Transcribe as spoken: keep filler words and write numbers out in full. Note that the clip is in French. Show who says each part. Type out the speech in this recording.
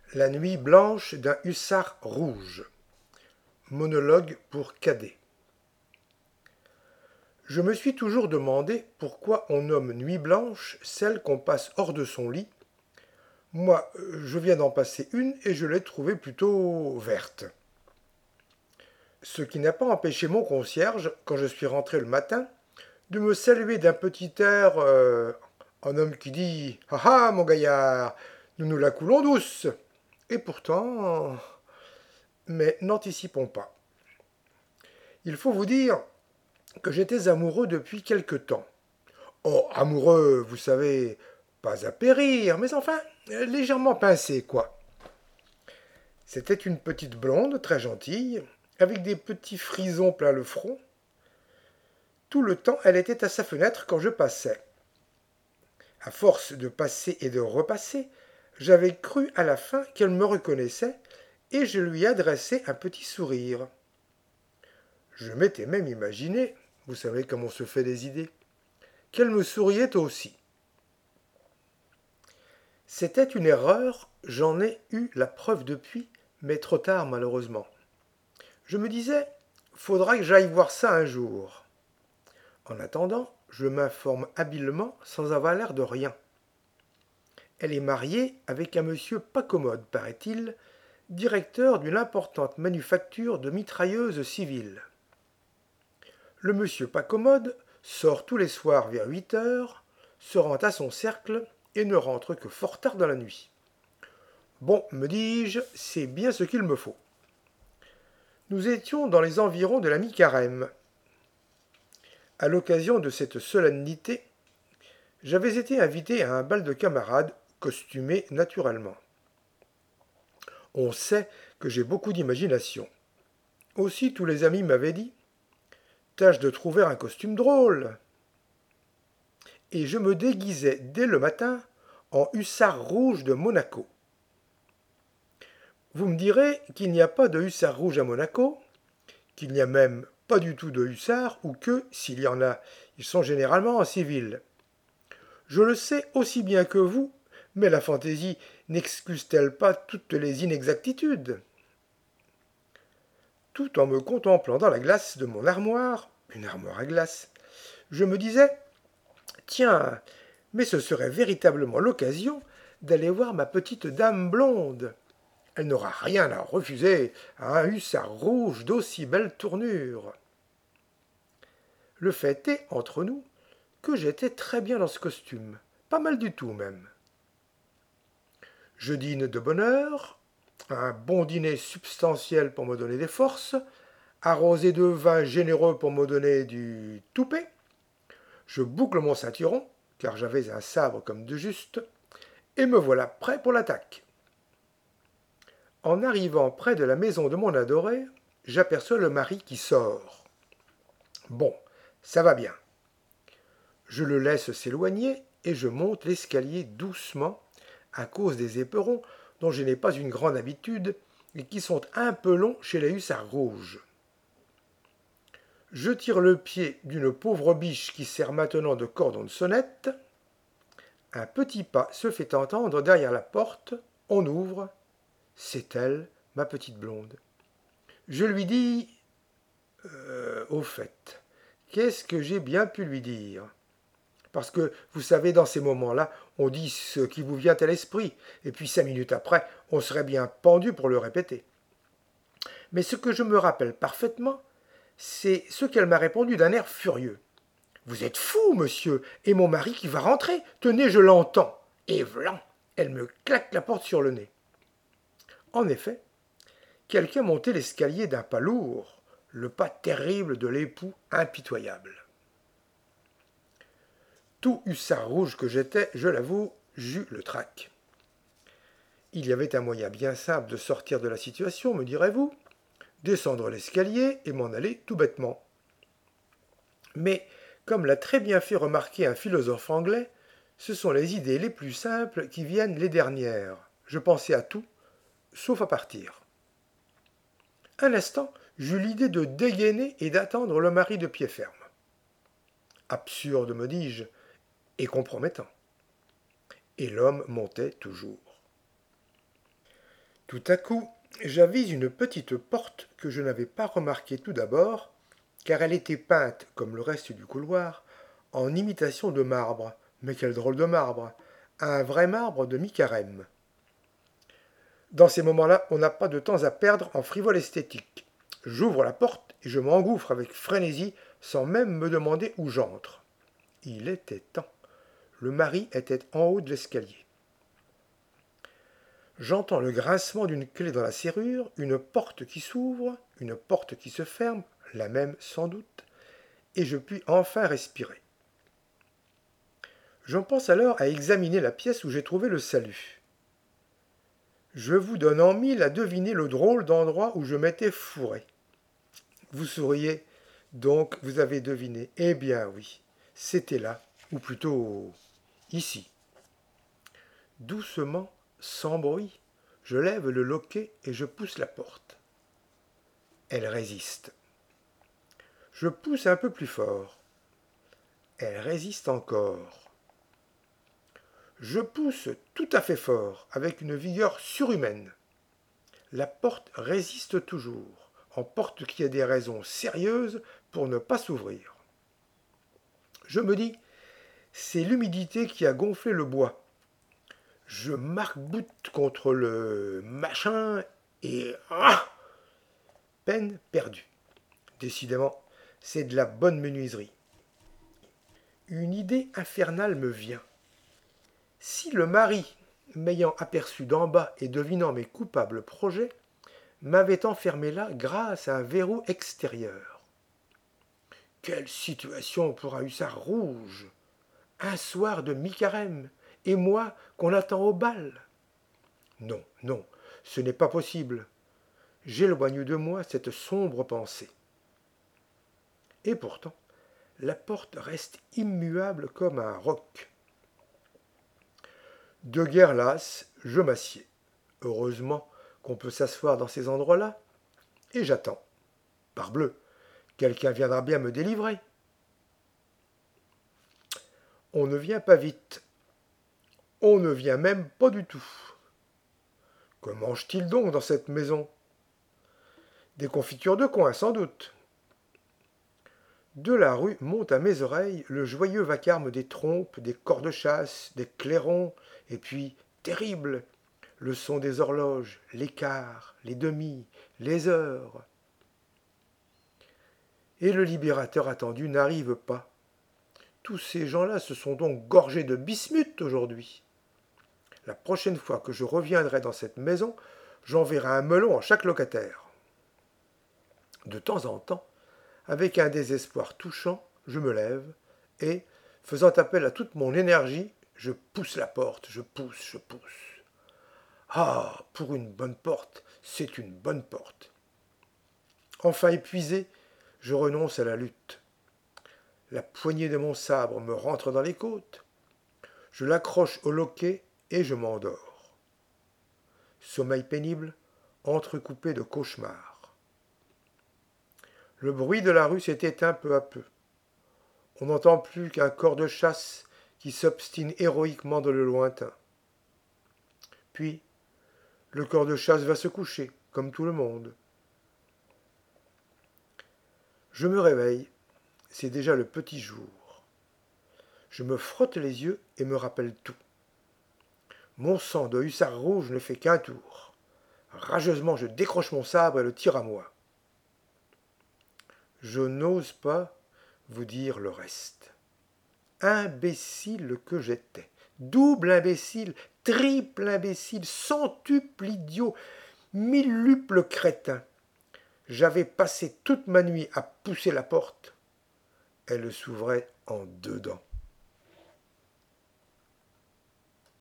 Speaker 1: La nuit blanche d'un hussard rouge. Monologue pour cadet. Je me suis toujours demandé pourquoi on nomme nuit blanche celle qu'on passe hors de son lit. Moi, je viens d'en passer une et je l'ai trouvée plutôt verte. Ce qui n'a pas empêché mon concierge, quand je suis rentré le matin, de me saluer d'un petit air euh, en homme qui dit « Ah ah, mon gaillard, nous nous la coulons douce !» Et pourtant... Mais n'anticipons pas. Il faut vous dire que j'étais amoureux depuis quelque temps. Oh, amoureux, vous savez, pas à périr, mais enfin, légèrement pincé, quoi. C'était une petite blonde, très gentille, avec des petits frisons plein le front. Tout le temps, elle était à sa fenêtre quand je passais. À force de passer et de repasser, j'avais cru à la fin qu'elle me reconnaissait et je lui adressai un petit sourire. Je m'étais même imaginé, vous savez comment on se fait des idées, qu'elle me souriait aussi. C'était une erreur, j'en ai eu la preuve depuis, mais trop tard malheureusement. Je me disais, faudra que j'aille voir ça un jour. En attendant, je m'informe habilement sans avoir l'air de rien. Elle est mariée avec un monsieur pas commode, paraît-il, directeur d'une importante manufacture de mitrailleuses civiles. Le monsieur pas commode sort tous les soirs vers huit heures, se rend à son cercle et ne rentre que fort tard dans la nuit. Bon, me dis-je, c'est bien ce qu'il me faut. Nous étions dans les environs de la mi-carême. À l'occasion de cette solennité, j'avais été invité à un bal de camarades, costumé naturellement. On sait que j'ai beaucoup d'imagination. Aussi, tous les amis m'avaient dit « Tâche de trouver un costume drôle !» Et je me déguisai dès le matin en hussard rouge de Monaco. Vous me direz qu'il n'y a pas de hussard rouge à Monaco, qu'il n'y a même pas du tout de hussards, ou que, s'il y en a, ils sont généralement en civil. Je le sais aussi bien que vous, mais la fantaisie n'excuse-t-elle pas toutes les inexactitudes ? Tout en me contemplant dans la glace de mon armoire, une armoire à glace, je me disais « Tiens, mais ce serait véritablement l'occasion d'aller voir ma petite dame blonde. Elle n'aura rien à refuser à un hussard rouge d'aussi belle tournure. » Le fait est, entre nous, que j'étais très bien dans ce costume, pas mal du tout même. Je dîne de bonne heure, un bon dîner substantiel pour me donner des forces, arrosé de vin généreux pour me donner du toupet. Je boucle mon ceinturon, car j'avais un sabre comme de juste, et me voilà prêt pour l'attaque. En arrivant près de la maison de mon adoré, j'aperçois le mari qui sort. Bon, ça va bien. Je le laisse s'éloigner et je monte l'escalier doucement à cause des éperons dont je n'ai pas une grande habitude et qui sont un peu longs chez les hussards rouges. Je tire le pied d'une pauvre biche qui sert maintenant de cordon de sonnette. Un petit pas se fait entendre derrière la porte. On ouvre. C'est elle, ma petite blonde. Je lui dis euh, au fait, qu'est-ce que j'ai bien pu lui dire ? Parce que, vous savez, dans ces moments-là, on dit ce qui vous vient à l'esprit, et puis cinq minutes après, on serait bien pendu pour le répéter. Mais ce que je me rappelle parfaitement, c'est ce qu'elle m'a répondu d'un air furieux. « Vous êtes fou, monsieur, et mon mari qui va rentrer, tenez, je l'entends. » Et vlan, elle me claque la porte sur le nez. En effet, quelqu'un montait l'escalier d'un pas lourd, le pas terrible de l'époux impitoyable. Tout hussard rouge que j'étais, je l'avoue, j'eus le trac. Il y avait un moyen bien simple de sortir de la situation, me direz-vous, descendre l'escalier et m'en aller tout bêtement. Mais, comme l'a très bien fait remarquer un philosophe anglais, ce sont les idées les plus simples qui viennent les dernières. Je pensais à tout, sauf à partir. Un instant, j'eus l'idée de dégainer et d'attendre le mari de pied ferme. Absurde, me dis-je, et compromettant. Et l'homme montait toujours. Tout à coup, j'avise une petite porte que je n'avais pas remarquée tout d'abord, car elle était peinte, comme le reste du couloir, en imitation de marbre. Mais quel drôle de marbre! Un vrai marbre de mi-carême. Dans ces moments-là, on n'a pas de temps à perdre en frivole esthétique. J'ouvre la porte et je m'engouffre avec frénésie sans même me demander où j'entre. Il était temps. Le mari était en haut de l'escalier. J'entends le grincement d'une clé dans la serrure, une porte qui s'ouvre, une porte qui se ferme, la même sans doute, et je puis enfin respirer. J'en pense alors à examiner la pièce où j'ai trouvé le salut. Je vous donne en mille à deviner le drôle d'endroit où je m'étais fourré. Vous souriez, donc vous avez deviné. Eh bien oui, c'était là, ou plutôt ici. Doucement, sans bruit, je lève le loquet et je pousse la porte. Elle résiste. Je pousse un peu plus fort. Elle résiste encore. Je pousse tout à fait fort, avec une vigueur surhumaine. La porte résiste toujours, en porte qu'il y a des raisons sérieuses pour ne pas s'ouvrir. Je me dis, c'est l'humidité qui a gonflé le bois. Je marque-boute contre le machin et... Ah, peine perdue. Décidément, c'est de la bonne menuiserie. Une idée infernale me vient. Si le mari, m'ayant aperçu d'en bas et devinant mes coupables projets, m'avait enfermé là grâce à un verrou extérieur. Quelle situation pour un hussard rouge! Un soir de mi-carême, et moi qu'on attend au bal. Non, non, ce n'est pas possible. J'éloigne de moi cette sombre pensée. Et pourtant, la porte reste immuable comme un roc. De guerre lasse, je m'assieds. Heureusement qu'on peut s'asseoir dans ces endroits-là. Et j'attends. Parbleu, quelqu'un viendra bien me délivrer. On ne vient pas vite. On ne vient même pas du tout. Que mange-t-il donc dans cette maison? Des confitures de coin, sans doute. De la rue monte à mes oreilles le joyeux vacarme des trompes, des cors de chasse, des clairons, et puis, terrible, le son des horloges, les quarts, les demi, les heures. Et le libérateur attendu n'arrive pas. Tous ces gens-là se sont donc gorgés de bismuth aujourd'hui. La prochaine fois que je reviendrai dans cette maison, j'enverrai un melon à chaque locataire. De temps en temps, avec un désespoir touchant, je me lève et, faisant appel à toute mon énergie, je pousse la porte, je pousse, je pousse. Ah, pour une bonne porte, c'est une bonne porte. Enfin épuisé, je renonce à la lutte. La poignée de mon sabre me rentre dans les côtes. Je l'accroche au loquet et je m'endors. Sommeil pénible, entrecoupé de cauchemars. Le bruit de la rue s'est éteint peu à peu. On n'entend plus qu'un corps de chasse qui s'obstine héroïquement dans le lointain. Puis, le corps de chasse va se coucher, comme tout le monde. Je me réveille, c'est déjà le petit jour. Je me frotte les yeux et me rappelle tout. Mon sang de hussard rouge ne fait qu'un tour. Rageusement, je décroche mon sabre et le tire à moi. Je n'ose pas vous dire le reste. Imbécile que j'étais, double imbécile, triple imbécile, centuple idiot, milluple crétin. J'avais passé toute ma nuit à pousser la porte. Elle s'ouvrait en dedans.